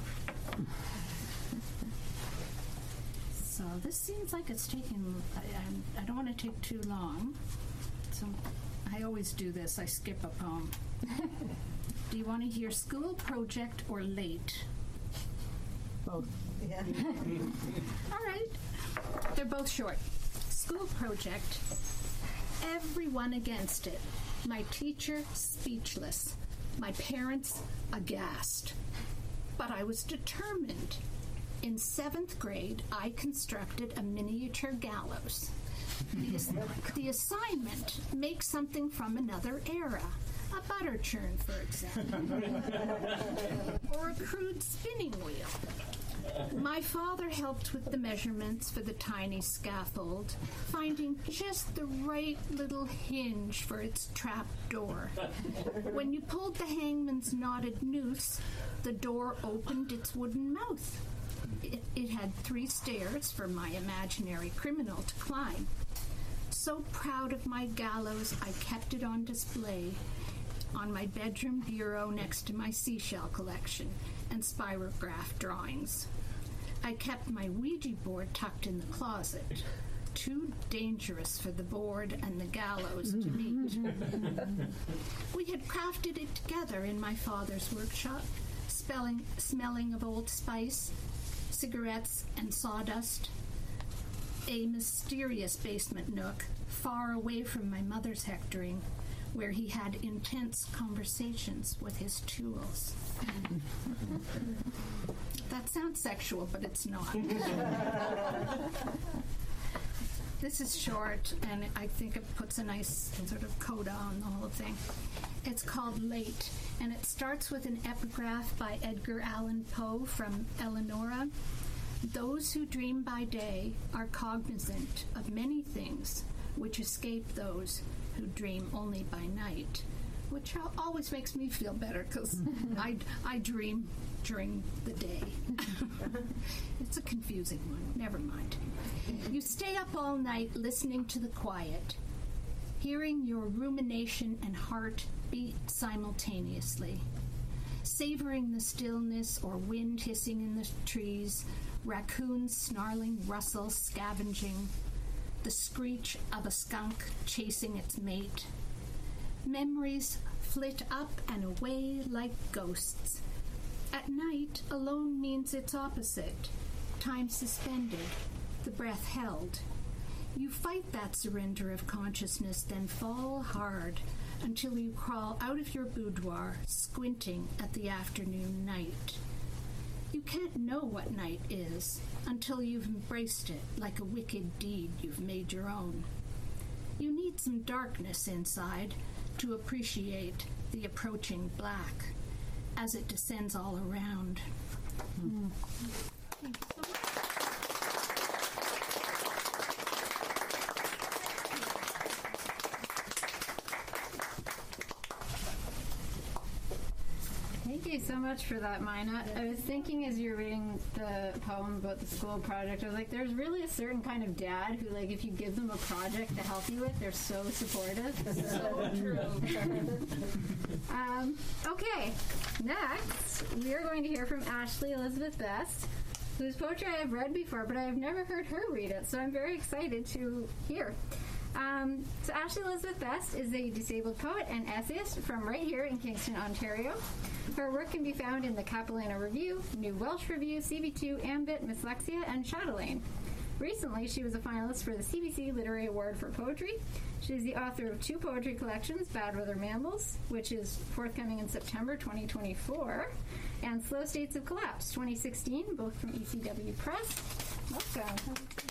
So this seems like it's taking, I, I, I don't want to take too long. So I always do this, I skip a poem. Do you want to hear school, project, or late? Both. Yeah. All right. They're both short. School project. Everyone against it. My teacher, speechless. My parents, aghast. But I was determined. In seventh grade, I constructed a miniature gallows. The, ass- the assignment, make something from another era. A butter churn, for example. Or a crude spinning wheel. My father helped with the measurements for the tiny scaffold, finding just the right little hinge for its trap door. When you pulled the hangman's knotted noose, the door opened its wooden mouth. It, it had three stairs for my imaginary criminal to climb. So proud of my gallows, I kept it on display on my bedroom bureau next to my seashell collection and spirograph drawings. I kept my Ouija board tucked in the closet. Too dangerous for the board and the gallows to meet. We had crafted it together in my father's workshop, spelling, smelling of Old Spice, cigarettes, and sawdust. A mysterious basement nook, far away from my mother's hectoring, where he had intense conversations with his tools. That sounds sexual, but it's not. This is short, and I think it puts a nice sort of coda on the whole thing. It's called Late, and it starts with an epigraph by Edgar Allan Poe from Eleonora. Those who dream by day are cognizant of many things, which escape those who dream only by night, which always makes me feel better because I, I dream during the day. It's a confusing one. Never mind. You stay up all night listening to the quiet, hearing your rumination and heart beat simultaneously, savoring the stillness or wind hissing in the trees, raccoons snarling, rustle, scavenging, the screech of a skunk chasing its mate. Memories flit up and away like ghosts. At night, alone means its opposite. Time suspended, the breath held. You fight that surrender of consciousness, then fall hard until you crawl out of your boudoir, squinting at the afternoon night. You can't know what night is until you've embraced it like a wicked deed you've made your own. You need some darkness inside to appreciate the approaching black as it descends all around. Mm. Thank you so much. Thank you so much for that, Mina. I was thinking as you were reading the poem about the school project, I was like, there's really a certain kind of dad who, like, if you give them a project to help you with, they're so supportive. So true. um, okay, next, we are going to hear from Ashley Elizabeth Best, whose poetry I have read before, but I have never heard her read it, so I'm very excited to hear. Um, so Ashley Elizabeth Best is a disabled poet and essayist from right here in Kingston, Ontario. Her work can be found in the Capilano Review, New Welsh Review, C B two, Ambit, Dyslexia, and Chatelaine. Recently, she was a finalist for the C B C Literary Award for Poetry. She is the author of two poetry collections, Bad Weather Mammals, which is forthcoming in September twenty twenty-four, and Slow States of Collapse, twenty sixteen, both from E C W Press. Welcome.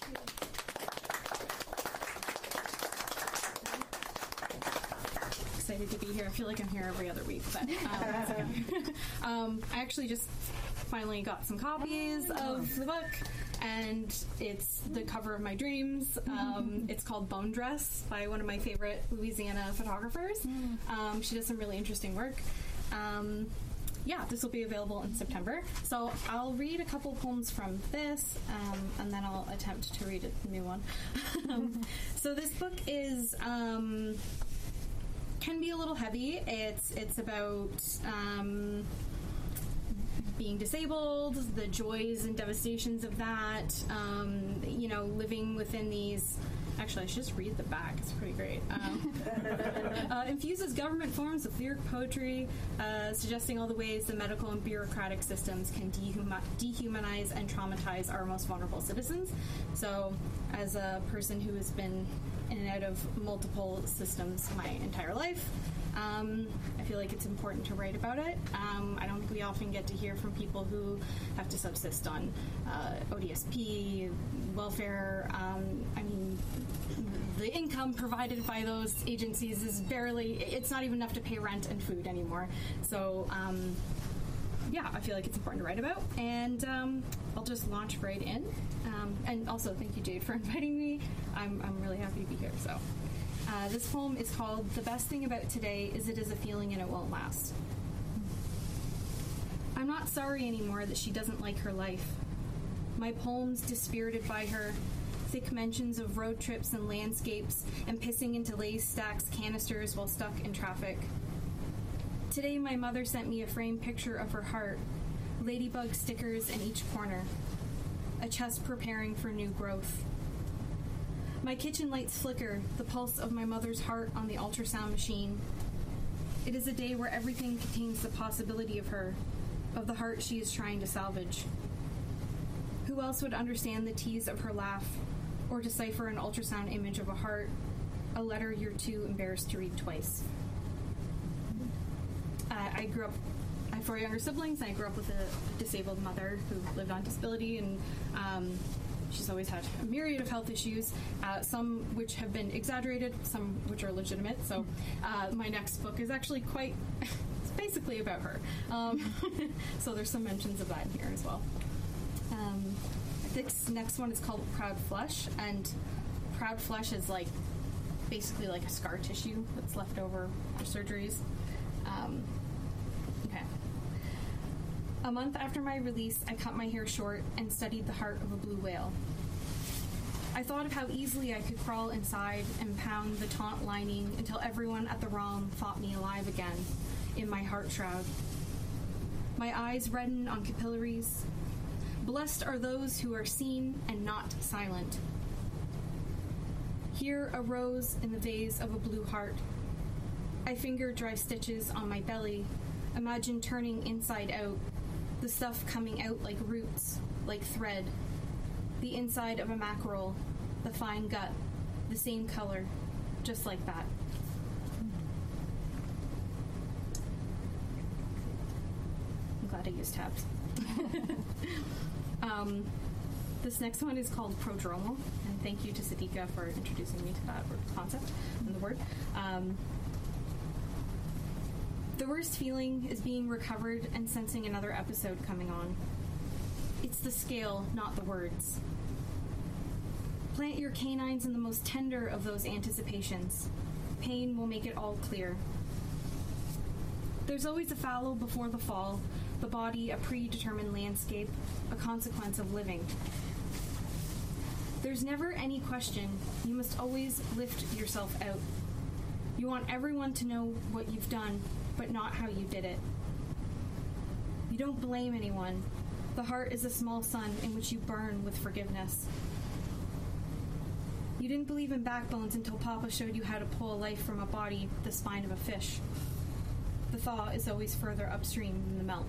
Excited to be here. I feel like I'm here every other week, but um, um, I actually just finally got some copies of the book, and it's the cover of my dreams. Um, it's called Bone Dress by one of my favorite Louisiana photographers. Um, she does some really interesting work. Um, yeah, this will be available in September. So I'll read a couple poems from this, um, and then I'll attempt to read a new one. um, so this book is um, can be a little heavy. It's it's about um, being disabled, the joys and devastations of that. Um, you know, living within these. Actually, I should just read the back. It's pretty great. Um, uh, infuses government forms of lyric poetry, uh, suggesting all the ways the medical and bureaucratic systems can dehuma- dehumanize and traumatize our most vulnerable citizens. So, as a person who has been in and out of multiple systems my entire life, um, I feel like it's important to write about it. Um, I don't think we often get to hear from people who have to subsist on uh, O D S P, welfare. Um, I mean, the income provided by those agencies is barely, it's not even enough to pay rent and food anymore. So, um, yeah, I feel like it's important to write about. And um, I'll just launch right in. Um, and also, thank you, Jade, for inviting me. I'm, I'm really happy to be here. So, uh, this poem is called The Best Thing About Today Is It Is a Feeling and It Won't Last. I'm not sorry anymore that she doesn't like her life. My poems dispirited by her, thick mentions of road trips and landscapes, and pissing into Lay's stacks canisters while stuck in traffic. Today my mother sent me a framed picture of her heart, ladybug stickers in each corner, a chest preparing for new growth. My kitchen lights flicker, the pulse of my mother's heart on the ultrasound machine. It is a day where everything contains the possibility of her, of the heart she is trying to salvage. Who else would understand the tease of her laugh, or decipher an ultrasound image of a heart, a letter you're too embarrassed to read twice? Uh, I grew up, I have four younger siblings, and I grew up with a disabled mother who lived on disability, and um, she's always had a myriad of health issues, uh, some which have been exaggerated, some which are legitimate. So uh, my next book is actually quite, it's basically about her. Um, so there's some mentions of that in here as well. Um, this next one is called Proud Flush, and Proud Flush is like basically like a scar tissue that's left over after surgeries. Um, okay. A month after my release, I cut my hair short and studied the heart of a blue whale. I thought of how easily I could crawl inside and pound the taunt lining until everyone at the ROM thought me alive again, in my heart shroud. My eyes redden on capillaries. Blessed are those who are seen and not silent. Here a rose in the vase of a blue heart. I finger dry stitches on my belly, imagine turning inside out, the stuff coming out like roots, like thread. The inside of a mackerel, the fine gut, the same color, just like that. I'm glad I used tabs. um, this next one is called prodromal, and thank you to Sadika for introducing me to that concept and the word. Um, the worst feeling is being recovered and sensing another episode coming on. It's the scale, not the words. Plant your canines in the most tender of those anticipations. Pain will make it all clear. There's always a fallow before the fall, the body a predetermined landscape, a consequence of living. There's never any question. You must always lift yourself out. You want everyone to know what you've done, but not how you did it. You don't blame anyone. The heart is a small sun in which you burn with forgiveness. You didn't believe in backbones until Papa showed you how to pull life from a body, the spine of a fish. The thaw is always further upstream than the melt.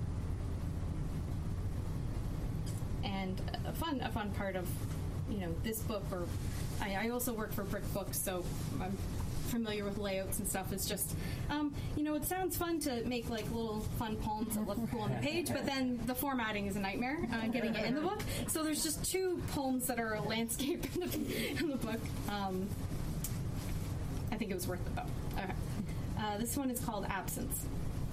And a fun, a fun part of, you know, this book, or I, I also work for Brick Books, so I'm familiar with layouts and stuff. Is just, um, you know, it sounds fun to make like little fun poems that look cool on the page, but then the formatting is a nightmare, uh, getting it in the book. So there's just two poems that are a landscape in the, in the book. Um, I think it was worth it though. Okay. Uh, this one is called Absence.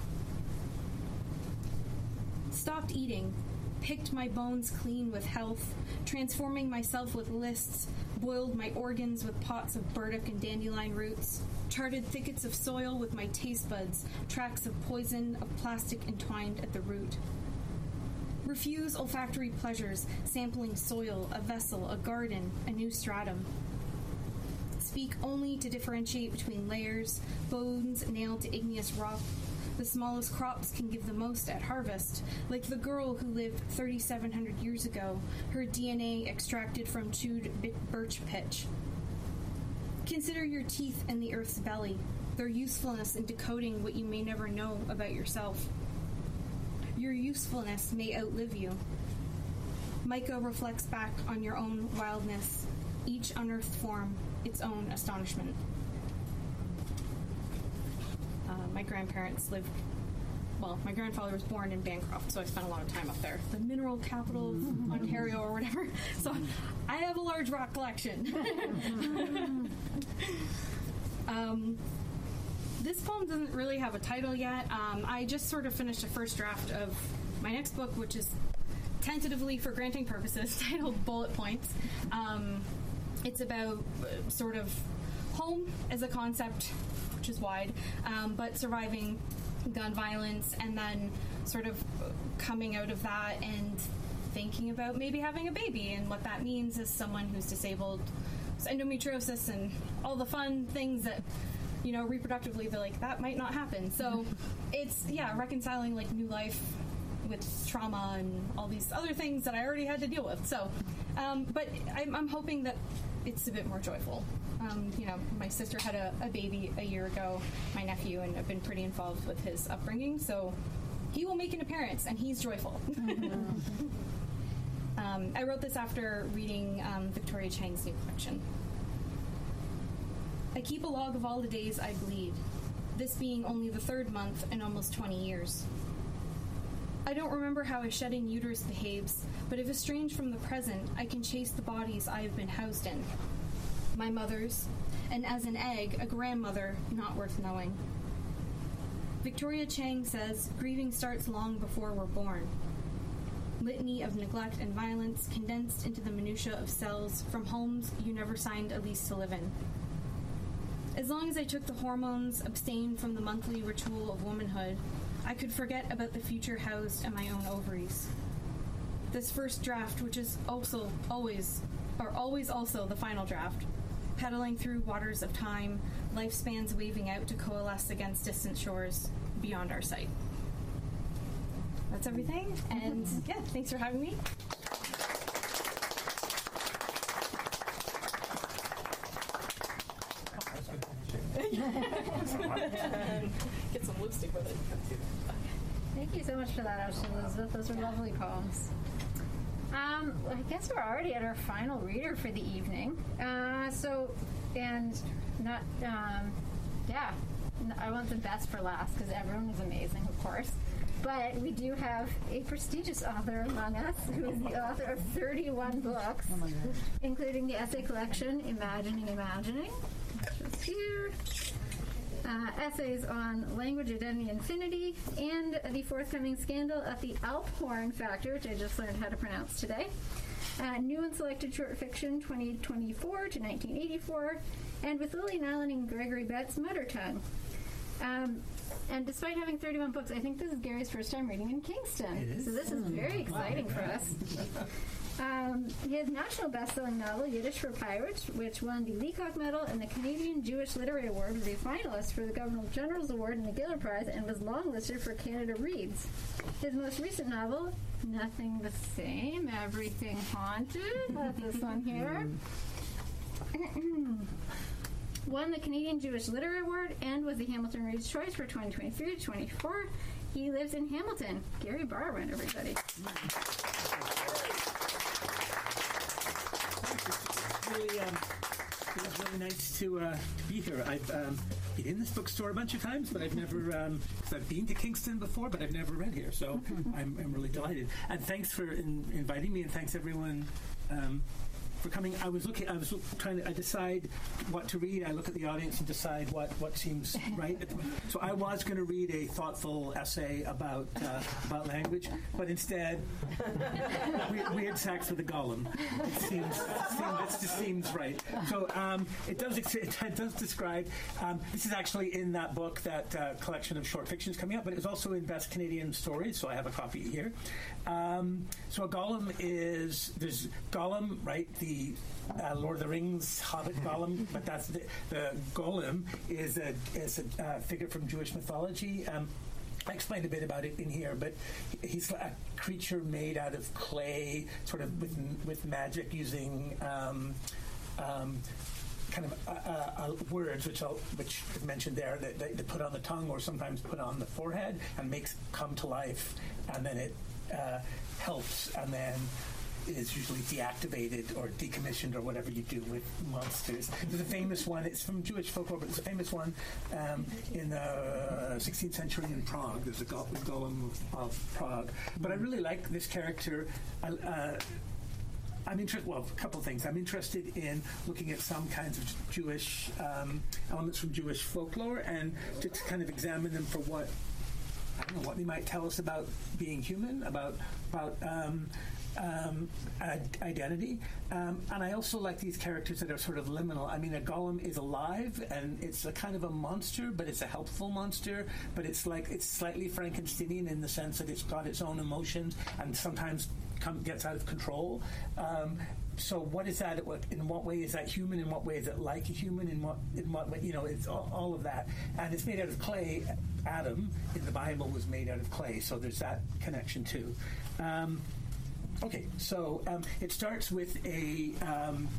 Stopped eating, picked my bones clean with health, transforming myself with lists, boiled my organs with pots of burdock and dandelion roots, charted thickets of soil with my taste buds, tracks of poison, of plastic entwined at the root. Refuse olfactory pleasures, sampling soil, a vessel, a garden, a new stratum. Speak only to differentiate between layers, bones nailed to igneous rock. The smallest crops can give the most at harvest, like the girl who lived thirty-seven hundred years ago, her D N A extracted from chewed birch pitch. Consider your teeth in the earth's belly, their usefulness in decoding what you may never know about yourself. Your usefulness may outlive you. Micah reflects back on your own wildness, each unearthed form, its own astonishment. Uh, my grandparents lived, well, my grandfather was born in Bancroft, so I spent a lot of time up there. The mineral capital of Ontario or whatever. So I have a large rock collection. um, this poem doesn't really have a title yet. Um, I just sort of finished a first draft of my next book, which is tentatively, for granting purposes, titled Bullet Points. Um, it's about uh, sort of home as a concept, which is wide, um, but surviving gun violence and then sort of coming out of that and thinking about maybe having a baby and what that means as someone who's disabled, endometriosis and all the fun things that, you know, reproductively they're like, that might not happen. So it's, yeah, reconciling like new life with trauma and all these other things that I already had to deal with. So, um, but I'm, I'm hoping that it's a bit more joyful. Um, you know, my sister had a, a baby a year ago, my nephew, and I've been pretty involved with his upbringing, so he will make an appearance, and he's joyful. um, I wrote this after reading um, Victoria Chang's new collection. I keep a log of all the days I bleed, this being only the third month in almost twenty years. I don't remember how a shedding uterus behaves, but if estranged from the present, I can chase the bodies I have been housed in. My mother's, and as an egg, a grandmother not worth knowing. Victoria Chang says, grieving starts long before we're born. Litany of neglect and violence condensed into the minutiae of cells from homes you never signed a lease to live in. As long as I took the hormones, abstained from the monthly ritual of womanhood, I could forget about the future housed in my own ovaries. This first draft, which is also always, or always also the final draft, pedaling through waters of time, lifespans waving out to coalesce against distant shores beyond our sight. That's everything, and yeah, thanks for having me. Get some lipstick with it. Thank you so much for that, Ashley Elizabeth. Those are lovely poems. Um, I guess we're already at our final reader for the evening. Uh, so, and not, um, yeah, I want the best for last because everyone was amazing, of course. But we do have a prestigious author among us who is the author of thirty-one books, oh including the essay collection Imagining Imagining, which is here, uh, essays on language, identity, infinity, and the forthcoming Scandal at the Alphorn Factory, which I just learned how to pronounce today. Uh, new and selected short fiction twenty twenty-four to nineteen eighty-four, and with Lily Allen and Gregory Betts, Mudder Tongue. Um, and despite having thirty-one books, I think this is Gary's first time reading in Kingston. So this is very exciting for us. Um, his national best-selling novel, Yiddish for Pirates, which won the Leacock Medal and the Canadian Jewish Literary Award, was a finalist for the Governor General's Award and the Giller Prize, and was longlisted for Canada Reads. His most recent novel, Nothing the Same, Everything Haunted, that's this one here, won the Canadian Jewish Literary Award and was the Hamilton Reader's Choice for twenty twenty-three to twenty-four. He lives in Hamilton. Gary Barwin, everybody. Really, um, it was really nice to, uh, to be here. I've um, been in this bookstore a bunch of times, but I've never, um, cause I've been to Kingston before, but I've never read here, so I'm, I'm really delighted. And thanks for in, inviting me, and thanks everyone um, for coming. I was looking, I was trying to I decide what to read. I look at the audience and decide what, what seems right. So I was going to read a thoughtful essay about uh, about language, but instead, weird, weird sex with a golem. It seems, seems it just seems right. So um, it does it, it does describe. Um, this is actually in that book, that uh, collection of short fictions coming up, but it was also in Best Canadian Stories. So I have a copy here. Um, so a golem is there's Gollum, right? The The uh, Lord of the Rings Hobbit Gollum, but that's the, the golem is a is a uh, figure from Jewish mythology. Um, I explained a bit about it in here, but he's a creature made out of clay, sort of with with magic, using um, um, kind of uh, uh, words, which I'll, which is mentioned there, that they, they put on the tongue or sometimes put on the forehead and makes come to life, and then it uh, helps, and then is usually deactivated or decommissioned or whatever you do with monsters. There's a famous one, it's from Jewish folklore, but it's a famous one um, in the sixteenth century in Prague. There's a go- golem of, of Prague. But I really like this character. I, uh, I'm interested, well, a couple of things. I'm interested in looking at some kinds of Jewish um, elements from Jewish folklore and to, to kind of examine them for what, I don't know, what they might tell us about being human, about, about um, Um, identity, um, and I also like these characters that are sort of liminal. I mean, a golem is alive, and it's a kind of a monster, but it's a helpful monster. But it's like it's slightly Frankensteinian in the sense that it's got its own emotions, and sometimes come, gets out of control. Um, so, what is that? In what way is that human? In what way is it like a human? In what in what way? You know, it's all, all of that, and it's made out of clay. Adam in the Bible was made out of clay, so there's that connection too. Um, Okay, so um, it starts with a um,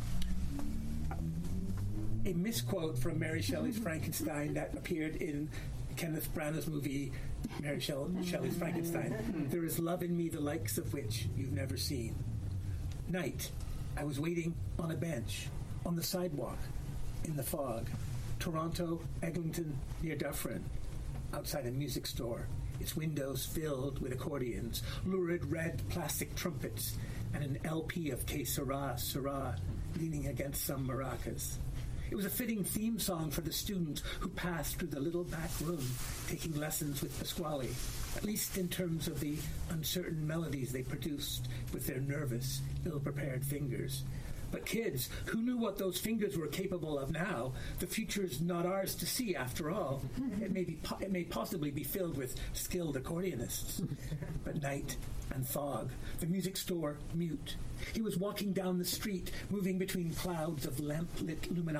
a misquote from Mary Shelley's Frankenstein that appeared in Kenneth Branagh's movie Mary Shelley's Frankenstein. There is love in me the likes of which you've never seen. Night, I was waiting on a bench, on the sidewalk, in the fog. Toronto, Eglinton, near Dufferin, outside a music store. Its windows filled with accordions, lurid red plastic trumpets, and an L P of Que Sera, Sera, leaning against some maracas. It was a fitting theme song for the students who passed through the little back room, taking lessons with Pasquale, at least in terms of the uncertain melodies they produced with their nervous, ill-prepared fingers. But kids, who knew what those fingers were capable of now? The future's not ours to see, after all. It may be, po- it may possibly be filled with skilled accordionists. But night and fog, the music store mute. He was walking down the street, moving between clouds of lamp-lit luminosity.